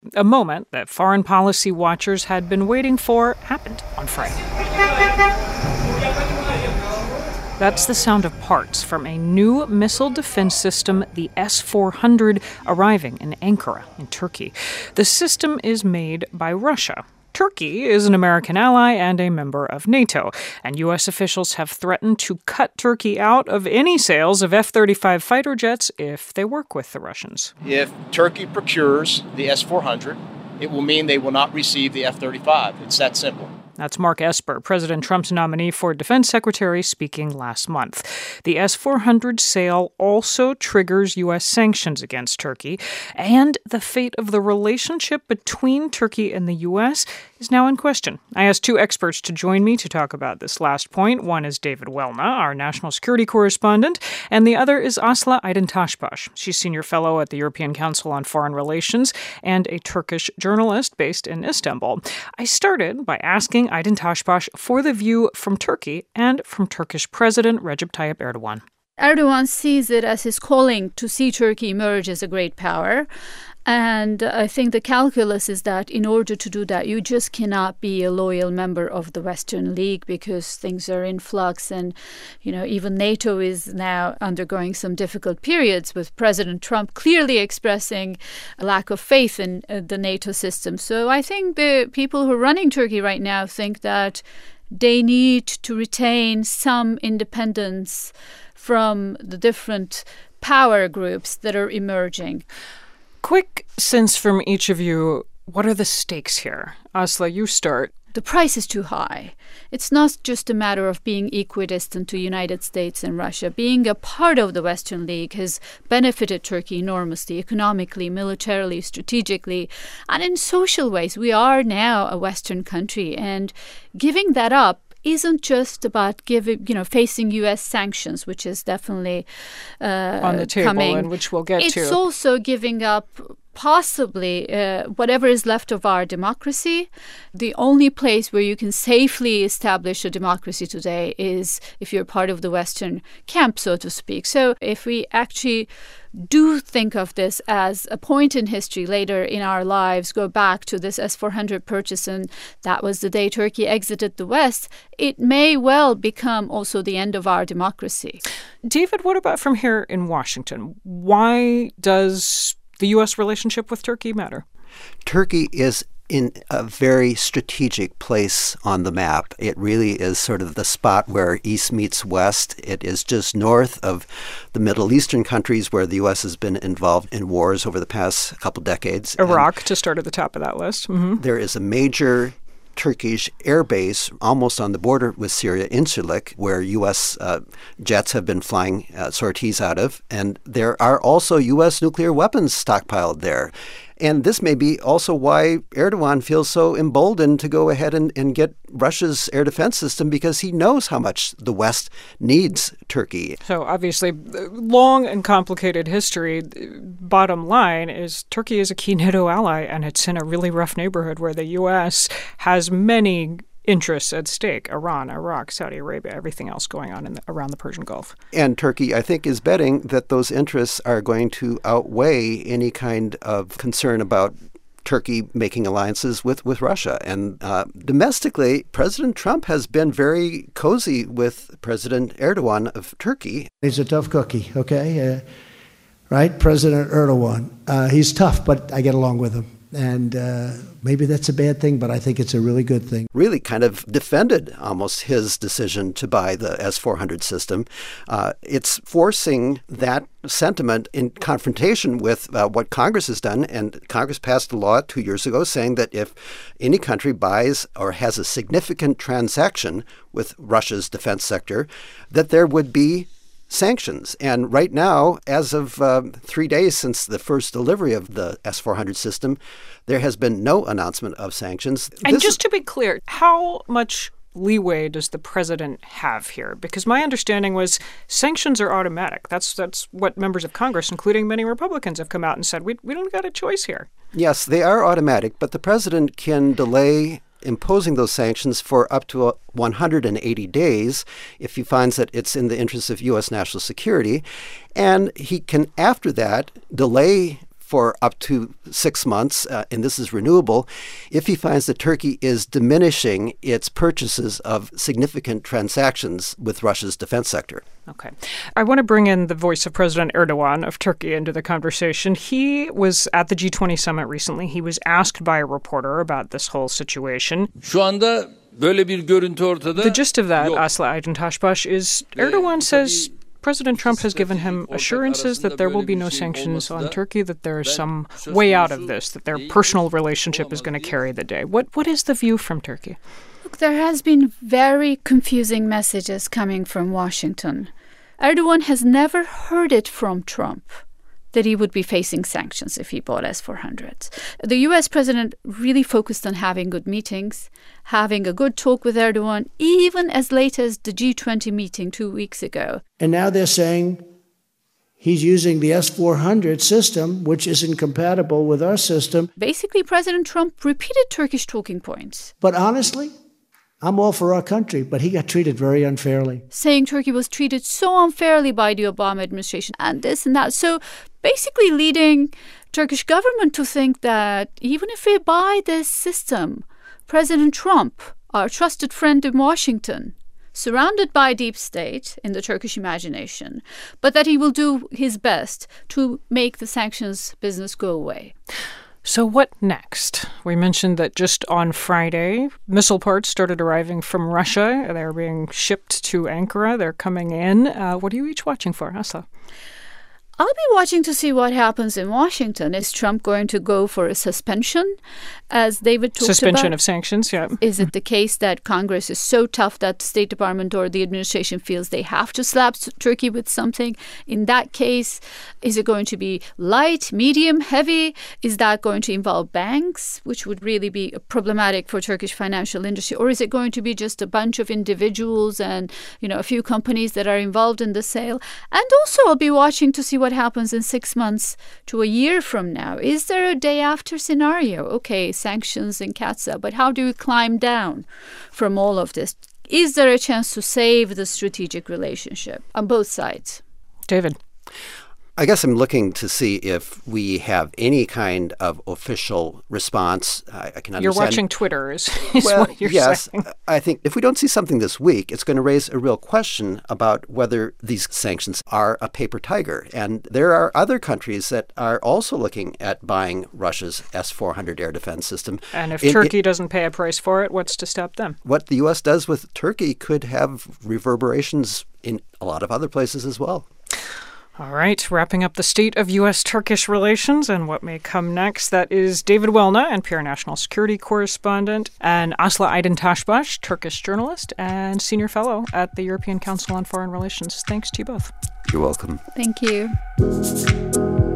A moment that foreign policy watchers had been waiting for happened on Friday. That's the sound of parts from a new missile defense system, the S-400, arriving in Ankara, in Turkey. The system is made by Russia. Turkey is an American ally and a member of NATO, and U.S. officials have threatened to cut Turkey out of any sales of F-35 fighter jets if they work with the Russians. If Turkey procures the S-400, it will mean they will not receive the F-35. It's that simple. That's Mark Esper, President Trump's nominee for Defense Secretary, speaking last month. The S-400 sale also triggers U.S. sanctions against Turkey, and the fate of the relationship between Turkey and the U.S. is now in question. I asked two experts to join me to talk about this last point. One is David Welna, our national security correspondent, and the other is Aslı Aydın Taşbaş. She's senior fellow at the European Council on Foreign Relations and a Turkish journalist based in Istanbul. I started by asking Aydın Taşbaş for the view from Turkey and from Turkish President Recep Tayyip Erdogan. Erdogan sees it as his calling to see Turkey emerge as a great power. And I think the calculus is that in order to do that, you just cannot be a loyal member of the Western League because things are in flux. And, even NATO is now undergoing some difficult periods with President Trump clearly expressing a lack of faith in the NATO system. So I think the people who are running Turkey right now think that they need to retain some independence from the different power groups that are emerging. Quick sense from each of you, what are the stakes here? Aslı, you start. The price is too high. It's not just a matter of being equidistant to United States and Russia. Being a part of the Western League has benefited Turkey enormously, economically, militarily, strategically, and in social ways. We are now a Western country, and giving that up isn't just about facing U.S. sanctions, which is definitely on the table, coming. And which we'll get to. It's also giving up possibly whatever is left of our democracy. The only place where you can safely establish a democracy today is if you're part of the Western camp, so to speak. So if we actually do think of this as a point in history later in our lives, go back to this S-400 purchase, and that was the day Turkey exited the West, it may well become also the end of our democracy. David, what about from here in Washington? Why does the U.S. relationship with Turkey matter? Turkey is in a very strategic place on the map. It really is sort of the spot where East meets West. It is just north of the Middle Eastern countries where the U.S. has been involved in wars over the past couple decades. Iraq, to start at the top of that list. Mm-hmm. There is a major Turkish air base almost on the border with Syria, Incirlik, where U.S. Jets have been flying sorties out of. And there are also U.S. nuclear weapons stockpiled there. And this may be also why Erdogan feels so emboldened to go ahead and get Russia's air defense system, because he knows how much the West needs Turkey. So obviously, long and complicated history. Bottom line is Turkey is a key NATO ally, and it's in a really rough neighborhood where the U.S. has many interests at stake: Iran, Iraq, Saudi Arabia, everything else going on around the Persian Gulf. And Turkey, I think, is betting that those interests are going to outweigh any kind of concern about Turkey making alliances with Russia. And domestically, President Trump has been very cozy with President Erdogan of Turkey. He's a tough cookie, okay? Right? President Erdogan. He's tough, but I get along with him. And maybe that's a bad thing, but I think it's a really good thing. Really kind of defended almost his decision to buy the S-400 system. It's forcing that sentiment in confrontation with what Congress has done. And Congress passed a law 2 years ago saying that if any country buys or has a significant transaction with Russia's defense sector, that there would be sanctions. And right now, as of 3 days since the first delivery of the S-400 system, there has been no announcement of sanctions. And just to be clear, how much leeway does the president have here? Because my understanding was sanctions are automatic. That's what members of Congress, including many Republicans, have come out and said, we don't got a choice here. Yes, they are automatic, but the president can delay imposing those sanctions for up to 180 days if he finds that it's in the interest of U.S. national security. And he can, after that, delay for up to 6 months, and this is renewable, if he finds that Turkey is diminishing its purchases of significant transactions with Russia's defense sector. Okay. I want to bring in the voice of President Erdogan of Turkey into the conversation. He was at the G20 summit recently. He was asked by a reporter about this whole situation. The gist of that, Aslı Aydın Taşbaş, is Erdogan says President Trump has given him assurances that there will be no sanctions on Turkey, that there is some way out of this, that their personal relationship is going to carry the day. What is the view from Turkey? Look, there has been very confusing messages coming from Washington. Erdogan has never heard it from Trump that he would be facing sanctions if he bought S-400s. The U.S. president really focused on having good meetings, having a good talk with Erdogan, even as late as the G20 meeting 2 weeks ago. And now they're saying he's using the S-400 system, which isn't compatible with our system. Basically, President Trump repeated Turkish talking points. But honestly, I'm all for our country, but he got treated very unfairly. Saying Turkey was treated so unfairly by the Obama administration and this and that. So basically leading Turkish government to think that even if we buy this system, President Trump, our trusted friend in Washington, surrounded by deep state in the Turkish imagination, but that he will do his best to make the sanctions business go away. So what next? We mentioned that just on Friday, missile parts started arriving from Russia. They're being shipped to Ankara. They're coming in. What are you each watching for, Aslı? I'll be watching to see what happens in Washington. Is Trump going to go for a suspension, as David talked about? Suspension of sanctions, yeah. Is it the case that Congress is so tough that the State Department or the administration feels they have to slap Turkey with something? In that case, is it going to be light, medium, heavy? Is that going to involve banks, which would really be problematic for Turkish financial industry? Or is it going to be just a bunch of individuals and, a few companies that are involved in the sale? And also, I'll be watching to see what happens in 6 months to a year from now. Is there a day after scenario? Okay, sanctions and CAATSA, but how do we climb down from all of this? Is there a chance to save the strategic relationship on both sides? David. I guess I'm looking to see if we have any kind of official response. I can understand. You're watching Twitter is what you're saying. Yes. I think if we don't see something this week, it's going to raise a real question about whether these sanctions are a paper tiger. And there are other countries that are also looking at buying Russia's S-400 air defense system. And if Turkey doesn't pay a price for it, what's to stop them? What the U.S. does with Turkey could have reverberations in a lot of other places as well. All right, wrapping up the state of U.S.-Turkish relations and what may come next. That is David Welna, NPR national security correspondent, and Aslı Aydın Taşbaş, Turkish journalist and senior fellow at the European Council on Foreign Relations. Thanks to you both. You're welcome. Thank you.